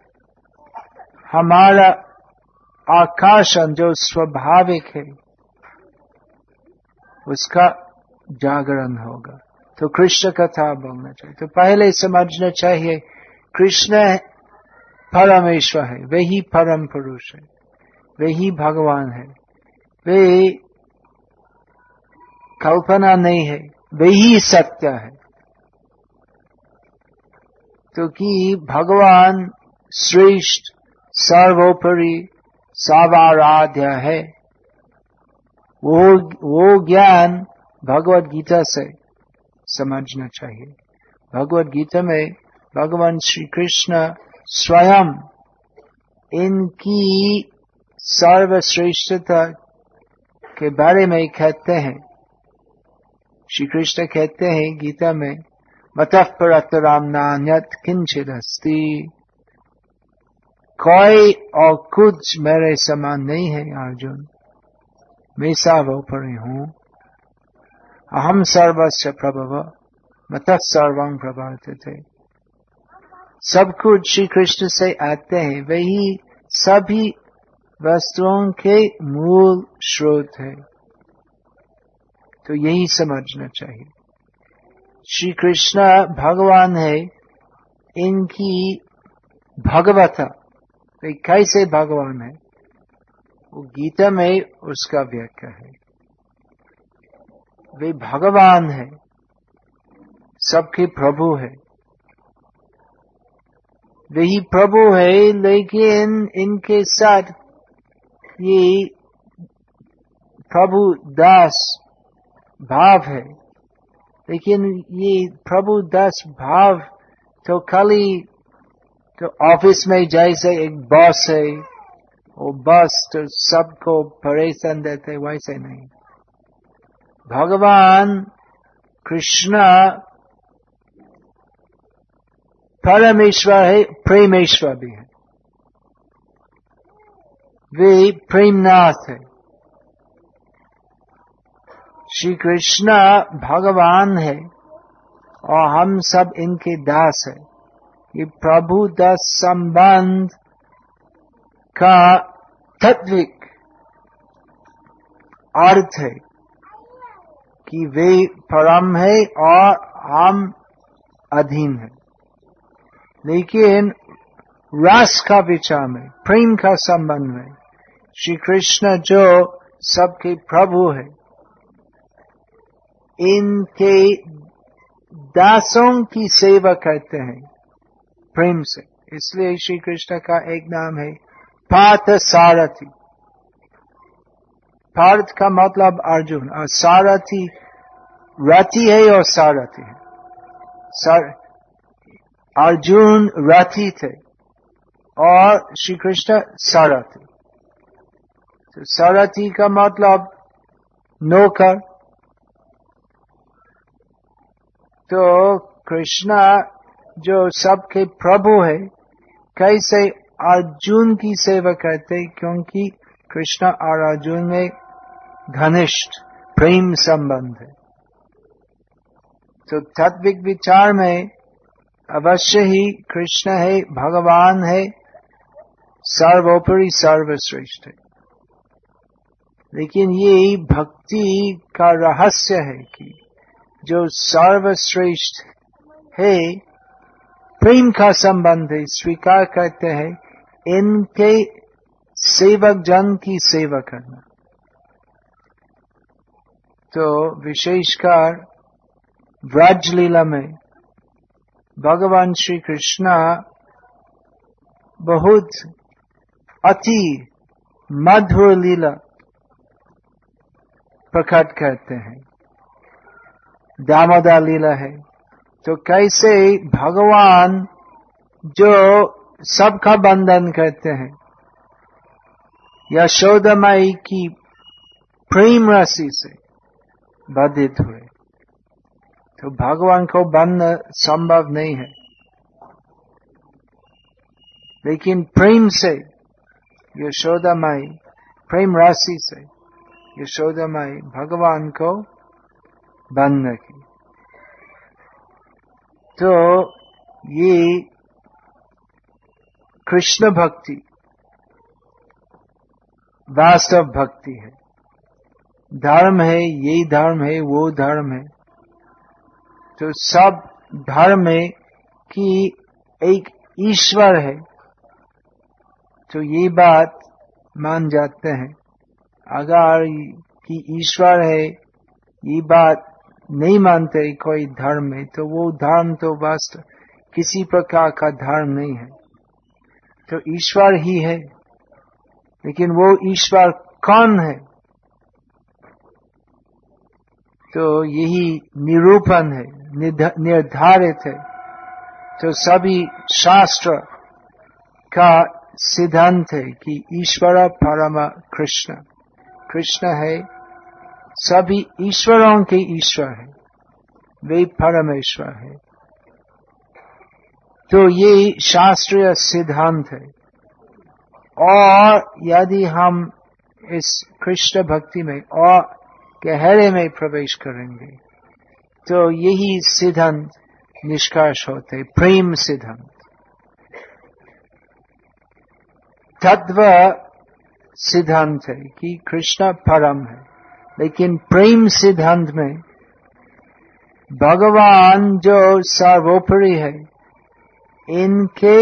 हमारा आकर्षण जो स्वाभाविक है उसका जागरण होगा। तो कृष्ण कथा बोलना चाहिए। तो पहले समझना चाहिए कृष्ण परमेश्वर है, वही परम पुरुष है, वही भगवान है, वे कल्पना नहीं है, वही सत्य है। तो कि भगवान श्रेष्ठ सर्वोपरि सर्वाराध्य है, वो ज्ञान भगवत गीता से समझना चाहिए। भगवत गीता में भगवान श्री कृष्ण स्वयं इनकी सर्वश्रेष्ठता के बारे में कहते हैं। श्री कृष्ण कहते हैं गीता में, मतः परतराम नान्यत् किंचित् अस्ति, कोई और कुछ मेरे समान नहीं है अर्जुन, मैं सर्वोपरि हूँ। अहम सर्वस्य प्रभव मतः सर्वं प्रवर्तते। सब कुछ श्री कृष्ण से आते हैं, वही सभी वस्तुओं के मूल स्रोत है। तो यही समझना चाहिए। श्री कृष्ण भगवान है, इनकी भगवता, वे कैसे भगवान है वो गीता में उसका व्याख्या है। वे भगवान है, सबके प्रभु है, वही प्रभु है, लेकिन इनके साथ ये प्रभु दास भाव है। लेकिन ये प्रभु दास भाव तो खाली तो ऑफिस में जैसे एक बॉस है, वो बॉस तो सबको परेशान देते, वैसे नहीं। भगवान कृष्ण परमेश्वर है, प्रेमेश्वर भी है, वे प्रेमनाथ है। श्री कृष्ण भगवान है और हम सब इनके दास है। ये प्रभु दास संबंध का तात्विक अर्थ है कि वे परम है और हम अधीन है। लेकिन रस का विचार में, प्रेम का संबंध में, श्री कृष्ण जो सबके प्रभु है, इनके दासों की सेवा करते हैं प्रेम से। इसलिए श्री कृष्ण का एक नाम है पार्थ सारथी। पार्थ का मतलब अर्जुन और सारथी रथी है और सारथी है। अर्जुन रथी थे और श्री कृष्ण सारथी। तो सारथी का मतलब नौकर। तो कृष्ण जो सबके प्रभु है, कैसे अर्जुन की सेवा करते, क्योंकि कृष्ण और अर्जुन में घनिष्ठ प्रेम संबंध है। तो तात्विक विचार में अवश्य ही कृष्ण है, भगवान है, सर्वोपरि सर्वश्रेष्ठ है। लेकिन ये भक्ति का रहस्य है कि जो सर्वश्रेष्ठ है प्रेम का संबंध है, स्वीकार करते हैं इनके सेवक जन की सेवा करना। तो विशेषकर व्रज लीला में भगवान श्री कृष्ण बहुत अति मधुर लीला प्रकट करते हैं। दामोदर लीला है, तो कैसे भगवान जो सबका बंधन करते हैं, यशोदा माई की प्रेम राशि से बाधित हुए, तो भगवान को बनना संभव नहीं है, लेकिन प्रेम से यशोदा माई, प्रेम राशि से यशोदा माई भगवान को बंद की। तो ये कृष्ण भक्ति वास्तव भक्ति है। धर्म है, ये धर्म है, वो धर्म है, तो सब धर्म में कि एक ईश्वर है, तो ये बात मान जाते हैं। अगर कि ईश्वर है ये बात नहीं मानते कोई धर्म में, तो वो धर्म तो वास्तव किसी प्रकार का धर्म नहीं है। तो ईश्वर ही है, लेकिन वो ईश्वर कौन है, तो यही निरूपण है, निर्धारित है। तो सभी शास्त्र का सिद्धांत है कि ईश्वर परम कृष्ण, कृष्ण है सभी ईश्वरों के ईश्वर है, वे परमेश्वर है। तो ये शास्त्रीय सिद्धांत है। और यदि हम इस कृष्ण भक्ति में और गहरे में प्रवेश करेंगे, तो यही सिद्धांत निष्कर्ष होते, प्रेम सिद्धांत। तत्व सिद्धांत है कि कृष्ण परम है, लेकिन प्रेम सिद्धांत में भगवान जो सर्वोपरि है, इनके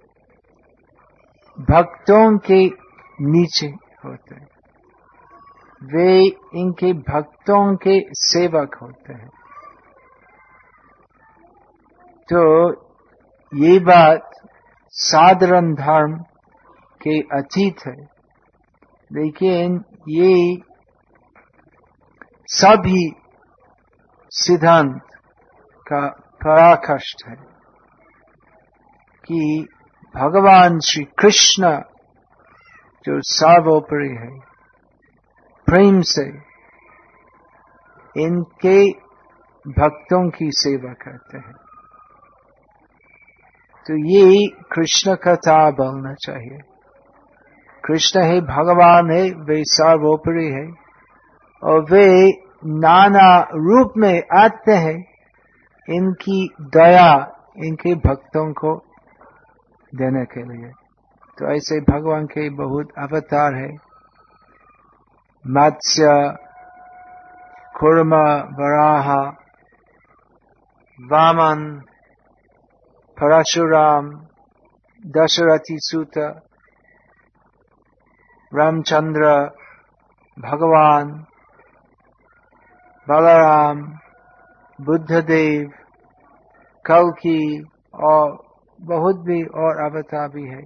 भक्तों के नीचे होते हैं, वे इनके भक्तों के सेवक होते हैं। तो ये बात साधारण धर्म के अतीत है, लेकिन ये सभी सिद्धांत का पराकाष्ठ है कि भगवान श्री कृष्ण जो सर्वोपरि है, प्रेम से इनके भक्तों की सेवा करते हैं। तो ये कृष्ण कथा बोलना चाहिए। कृष्ण है, भगवान है, वे सर्वोपरि है, और वे नाना रूप में आते हैं इनकी दया इनके भक्तों को देने के लिए। तो ऐसे भगवान के बहुत अवतार है, मत्स्य, कूर्म, वराह, वामन, परशुराम, दशरथी सूत, रामचंद्र, भगवान, बलराम, बुद्धदेव, कल्कि और बहुत भी और अवतार भी है।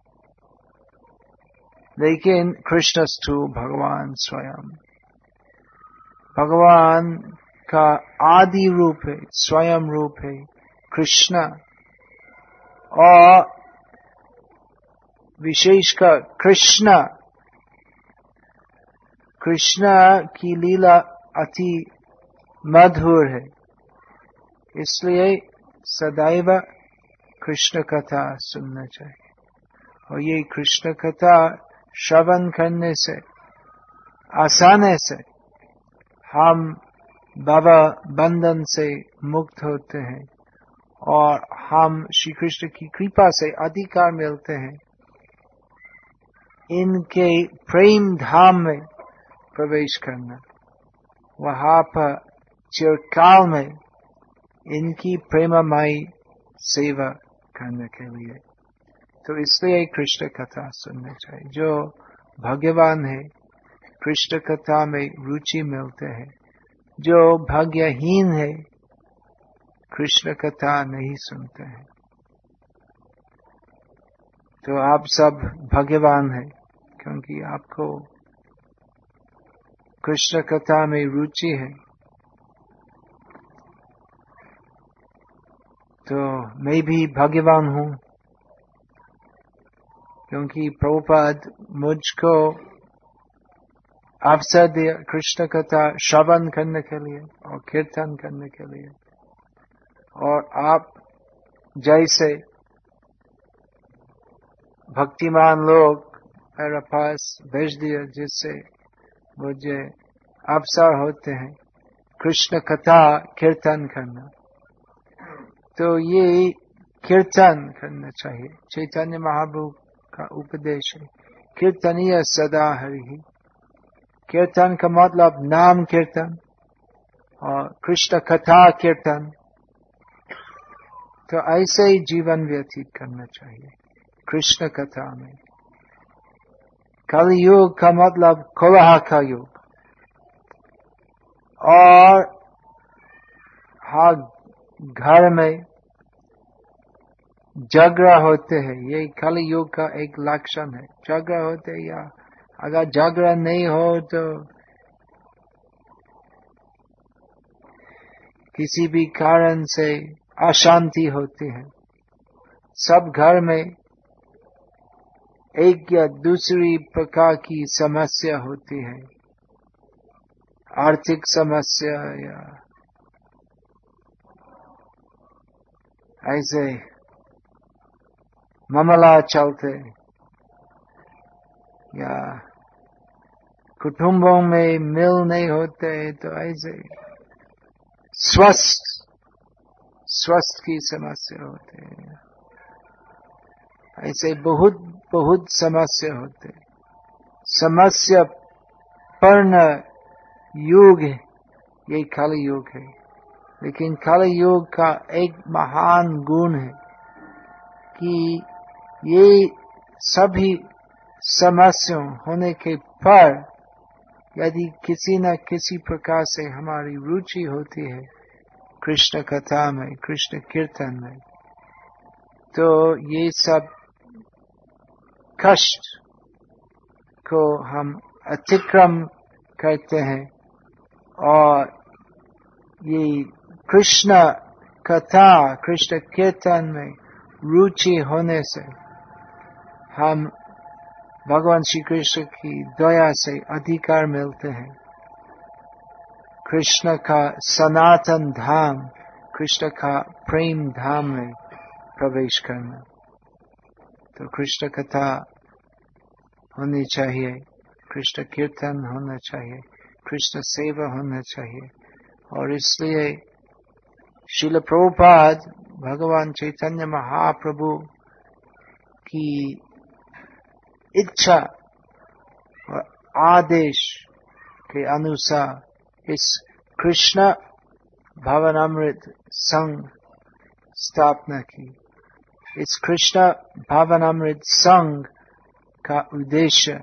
लेकिन कृष्णस्तु भगवान स्वयं, भगवान का आदि रूप है, स्वयं रूप है कृष्ण। और विशेषकर कृष्ण, कृष्ण की लीला अति मधुर है, इसलिए सदैव कृष्ण कथा सुनना चाहिए। और ये कृष्ण कथा श्रवण करने से, आसानी से हम भव बंधन से मुक्त होते हैं और हम श्री कृष्ण की कृपा से अधिकार मिलते हैं इनके प्रेम धाम में प्रवेश करना, वहां पर चिरकाल में इनकी प्रेममयी सेवा करने के लिए। तो इसलिए कृष्ण कथा सुननी चाहिए। जो भाग्यवान है कृष्ण कथा में रुचि मिलते हैं, जो भाग्यहीन है कृष्ण कथा नहीं सुनते हैं। तो आप सब भाग्यवान हैं क्योंकि आपको कृष्ण कथा में रुचि है। तो मैं भी भाग्यवान हूँ क्योंकि प्रभुपाद मुझको अवसर दिया कृष्ण कथा श्रवण करने के लिए और कीर्तन करने के लिए। और आप जैसे भक्तिमान लोग मेरे पास भेज दिया जिससे मुझे अवसर होते हैं कृष्ण कथा कीर्तन करना। तो ये कीर्तन करना चाहिए। चैतन्य महाप्रभु का उपदेश है कीर्तनीय सदा हरि। कीर्तन का मतलब नाम कीर्तन और कृष्ण कथा कीर्तन। तो ऐसे ही जीवन व्यतीत करना चाहिए कृष्ण कथा में। कलयुग का मतलब कोलाहल का युग। और हर घर में झगड़ा होते हैं, ये कलयुग का एक लक्षण है। झगड़ा होते हैं या अगर झगड़ा नहीं हो तो किसी भी कारण से अशांति होती है। सब घर में एक या दूसरी प्रकार की समस्या होती है, आर्थिक समस्या या ऐसे मामला चलते या कुटुंबों में मिल नहीं होते। तो ऐसे स्वस्थ की समस्या होते हैं। ऐसे बहुत समस्या होते। समस्या पूर्ण युग ये काली युग है। लेकिन काली युग का एक महान गुण है कि ये सभी समस्याओं होने के पर यदि किसी न किसी प्रकार से हमारी रुचि होती है कृष्ण कथा में, कृष्ण कीर्तन में, तो ये सब कष्ट को हम अतिक्रम करते हैं। और ये कृष्ण कथा कृष्ण कीर्तन में रुचि होने से हम भगवान श्री कृष्ण की दया से अधिकार मिलते हैं कृष्ण का सनातन धाम, कृष्ण का प्रेम धाम में प्रवेश करना। तो कृष्ण कथा होनी चाहिए, कृष्ण कीर्तन होना चाहिए, कृष्ण सेवा होना चाहिए। और इसलिए श्रील प्रभुपाद भगवान चैतन्य महाप्रभु की इच्छा और आदेश के अनुसार इस कृष्ण भावनामृत संघ स्थापना की। इस कृष्ण भावनामृत संघ का उद्देश्य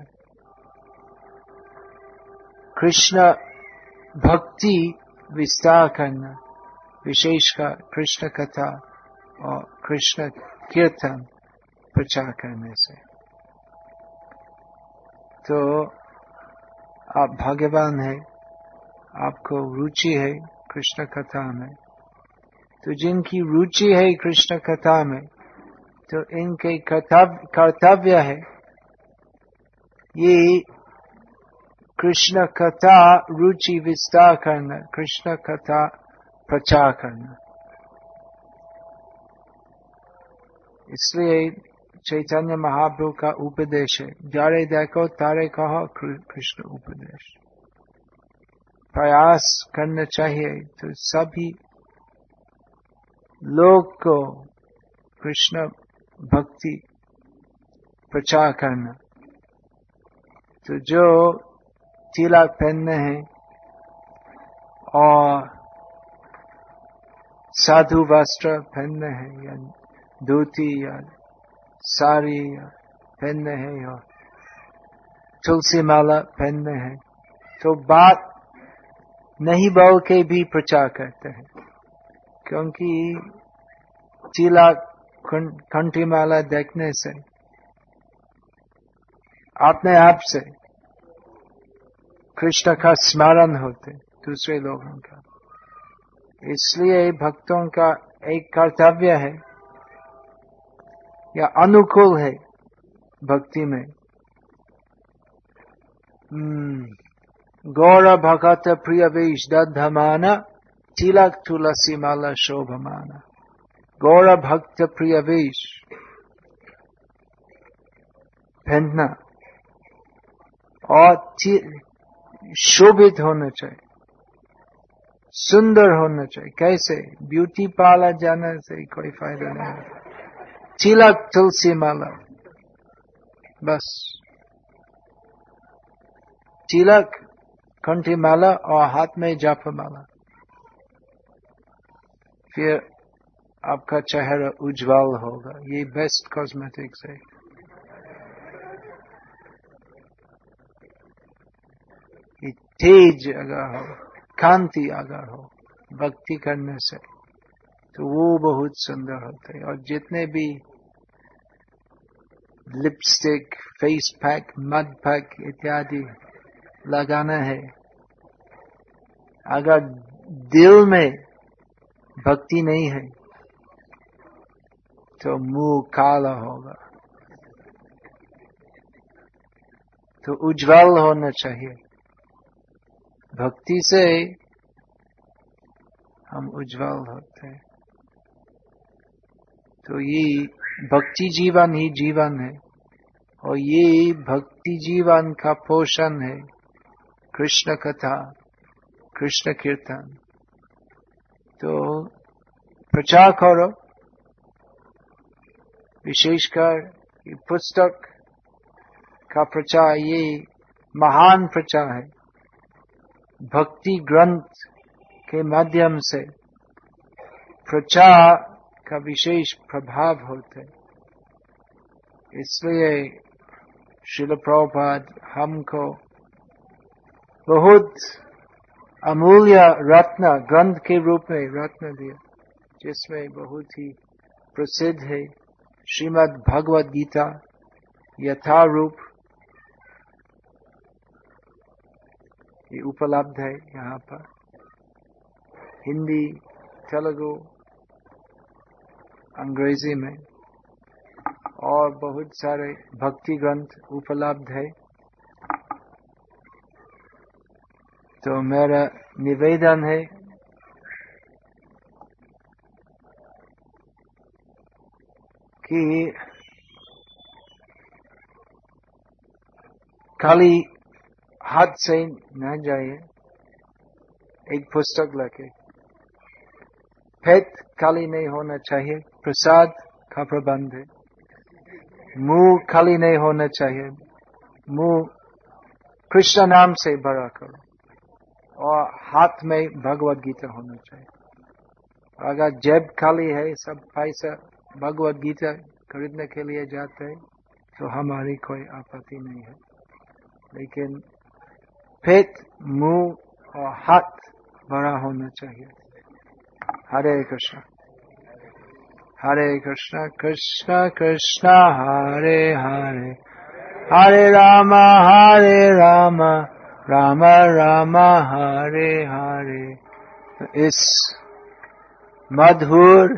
कृष्ण भक्ति विस्तार करना, विशेषकर कृष्ण कथा और कृष्ण कीर्तन प्रचार करने से। तो आप भाग्यवान हैं, आपको रुचि है कृष्ण कथा में। तो जिनकी रुचि है कृष्ण कथा में, तो इनके कर्तव्य है ये कृष्ण कथा रुचि विस्तार करना, कृष्ण कथा प्रचार करना। इसलिए चैतन्य महाप्रभु का उपदेश है, जारे देखो तारे कहो कृष्ण उपदेश। प्रयास करना चाहिए तो सभी लोग को कृष्ण भक्ति प्रचार करना। तो जो तिलक पहनने हैं और साधु वस्त्र पहनने हैं या धोती या साड़ी या पहनने हैं या तुलसी माला पहनने हैं, तो बात नहीं बोल के भी प्रचार करते हैं, क्योंकि तिलक कंठी माला देखने से अपने आप से कृष्ण का स्मरण होते दूसरे लोगों का। इसलिए भक्तों का एक कर्तव्य है या अनुकूल है भक्ति में, गौर भगत प्रिय वेश दधमाना तिलक तुलसी माला शोभमाना। गौर भक्त प्रिय वेश पहनना और शोभित होना चाहिए, सुंदर होना चाहिए। कैसे? ब्यूटी पार्लर जाने से कोई फायदा नहीं। तिलक तुलसी माला, बस तिलक कंठी माला और हाथ में जप माला, फिर आपका चेहरा उज्जवल होगा। ये बेस्ट कॉस्मेटिक्स है। ये तेज अगर हो, कांति अगर हो भक्ति करने से, तो वो बहुत सुंदर होते हैं। और जितने भी lipstick, face pack, mud pack इत्यादि लगाना है, अगर दिल में भक्ति नहीं है तो मुंह काला होगा। तो उज्जवल होना चाहिए। भक्ति से हम उज्जवल होते हैं। तो ये भक्ति जीवन ही जीवन है, और ये भक्ति जीवन का पोषण है कृष्ण कथा, कृष्ण कीर्तन। तो प्रचार करो, विशेषकर ये पुस्तक का प्रचार, ये महान प्रचार है। भक्ति ग्रंथ के माध्यम से प्रचार का विशेष प्रभाव होते। इसलिए श्रील प्रभुपाद हमको बहुत अमूल्य रत्न, ग्रंथ के रूप में रत्न दिया, जिसमें बहुत ही प्रसिद्ध है श्रीमद् भगवद गीता यथारूप। ये उपलब्ध है यहाँ पर हिंदी, तेलुगु, अंग्रेजी में, और बहुत सारे भक्ति ग्रंथ उपलब्ध है। तो मेरा निवेदन है कि खाली हाथ से न जाइए, एक पुस्तक लेके। पेट खाली नहीं होना चाहिए, प्रसाद का प्रबंध है। मुंह खाली नहीं होना चाहिए, मुंह कृष्ण नाम से भरा करो, और हाथ में भगवद गीता होना चाहिए। अगर जेब खाली है, सब पैसा भगवद गीता खरीदने के लिए जाते हैं, तो हमारी कोई आपत्ति नहीं है। लेकिन पेट, मुंह और हाथ भरा होना चाहिए। हरे कृष्ण हरे कृष्ण कृष्ण कृष्ण हरे हरे, हरे राम राम राम हरे हरे। इस मधुर,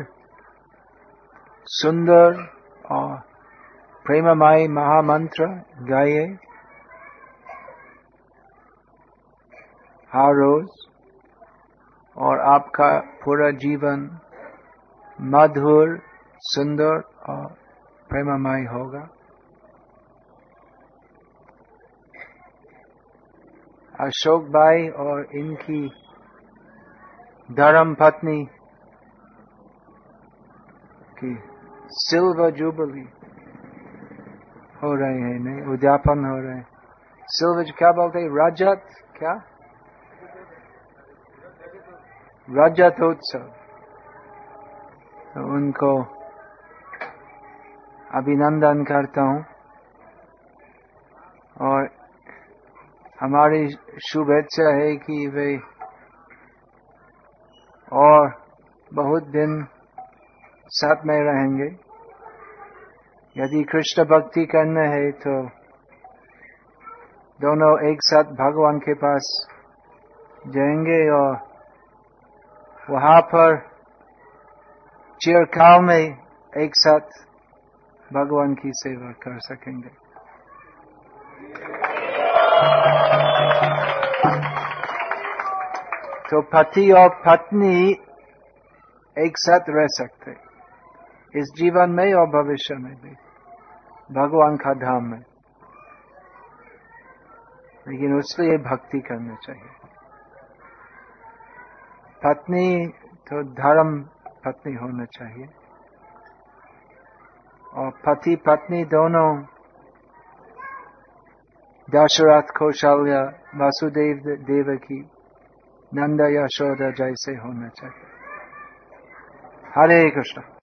सुंदर और प्रेममय महामंत्र गाइए हर रोज, और आपका पूरा जीवन मधुर, सुंदर और प्रेममय होगा। अशोक भाई और इनकी धर्म पत्नी की सिल्वर जुबली हो रहे हैं, नहीं उद्यापन हो रहे हैं। सिल्वर क्या बोलते हैं? रजत, क्या? रजतोत्सव। तो उनको अभिनंदन करता हूँ और हमारी शुभेच्छा है कि वे और बहुत दिन साथ में रहेंगे। यदि कृष्ण भक्ति करना है तो दोनों एक साथ भगवान के पास जाएंगे और वहां पर चिरकाल में एक साथ भगवान की सेवा कर सकेंगे। तो पति और पत्नी एक साथ रह सकते इस जीवन में और भविष्य में भी भगवान का धाम में, लेकिन उसके लिए भक्ति करना चाहिए। पत्नी तो धर्म पत्नी होना चाहिए और पति पत्नी दोनों दशरथ कौशल्या वासुदेव देवकी नंदा यशोदा जैसे होना चाहिए। हरे कृष्ण।